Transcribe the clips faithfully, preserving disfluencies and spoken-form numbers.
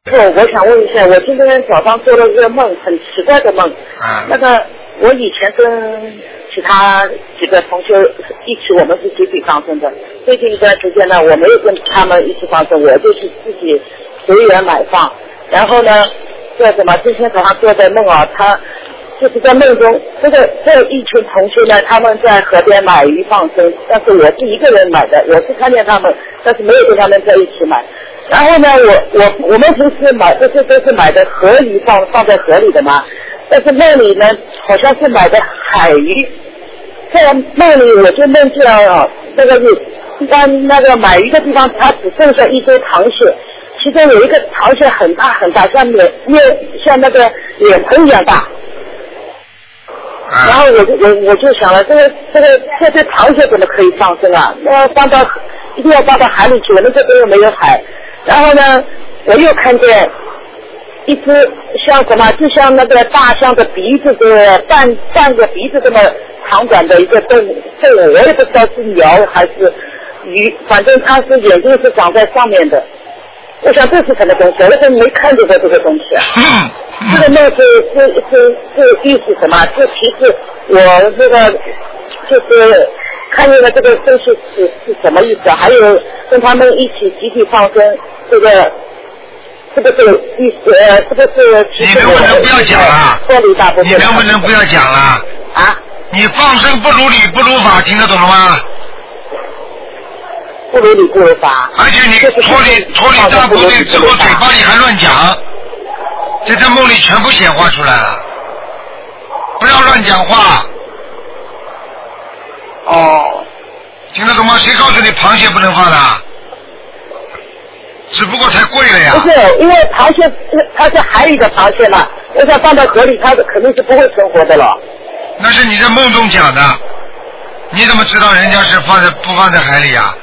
我我想问一下，我今天早上做了一个梦，很奇怪的梦。 啊。 那个我以前跟其他几个同学一起，我们是集体放生的。最近一段时间呢，我没有跟他们一起放生，我就是自己随缘买放。然后呢，这什么？今天早上做的梦啊，他就是在梦中，这个这一群同学呢，他们在河边买鱼放生，但是我是一个人买的，我是看见他们，但是没有跟他们在一起买。然后呢，我我我们平时买这些都是买的河鱼放放在河里的嘛，但是梦里呢好像是买的海鱼，在梦里我就梦见啊，那个一般那个买鱼的地方，它只剩下一堆螃蟹，其中有一个螃蟹很大很大，像脸面像那个脸盆一样大。然后我就我我就想了，这个这个这些螃蟹怎么可以放生啊？那放到一定要放到海里去，我们这边又没有海。然后呢，我又看见一只像什么，就像那个大象的鼻子的半半个鼻子这么长短的一个动物，动物我也不知道是鸟还是鱼，反正它是眼睛是长在上面的。我想这是什么东西？我那时候没看见过这个东西啊。这个梦是是是是意思什么？是提示我那个就是看见了这个东西是是什么意思啊？还有跟他们一起集体放生，这个是不是意思？呃，是不是？ 你能不能不要讲了？你能不能不要讲了？ 啊？ 你放生不如理不如法，听得懂了吗？ 不如理不如法。 而且你脱离脱离大部队之后，嘴巴里还乱讲，这在梦里全部显化出来了。不要乱讲话。 哦。 听得懂吗？谁告诉你螃蟹不能放的？只不过太贵了呀。 不是，因为螃蟹它是海里的螃蟹嘛，我想放到河里，它肯定是不会存活的了。 那是你在梦中讲的，你怎么知道人家是放在不放在海里呀？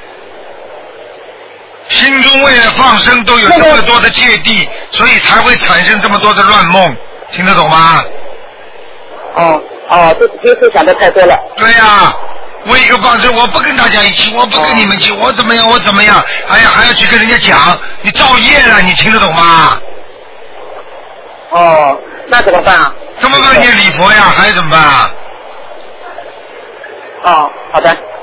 心中为了放生都有这么多的芥蒂，所以才会产生这么多的乱梦，听得懂吗？ 哦哦，这就是想的太多了。 对呀、啊，为一个放生，我不跟大家一起，我不跟你们去，我怎么样，我怎么样，哎呀，还要去跟人家讲，你造业了，你听得懂吗？ 哦，那怎么办啊？ 怎么办？念礼佛呀，还怎么办啊？ 哦，好的。